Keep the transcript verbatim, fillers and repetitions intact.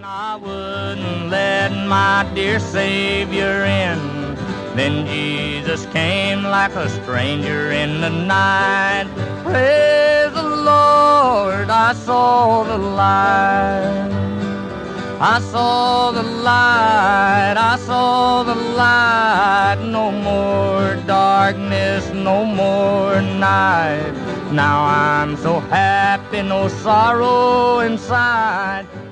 I wouldn't let my dear Savior in. Then Jesus came like a stranger in the night. Praise the Lord, I saw the light. I saw the light, I saw the light. No more darkness, no more night. Now I'm so happy, no sorrow inside.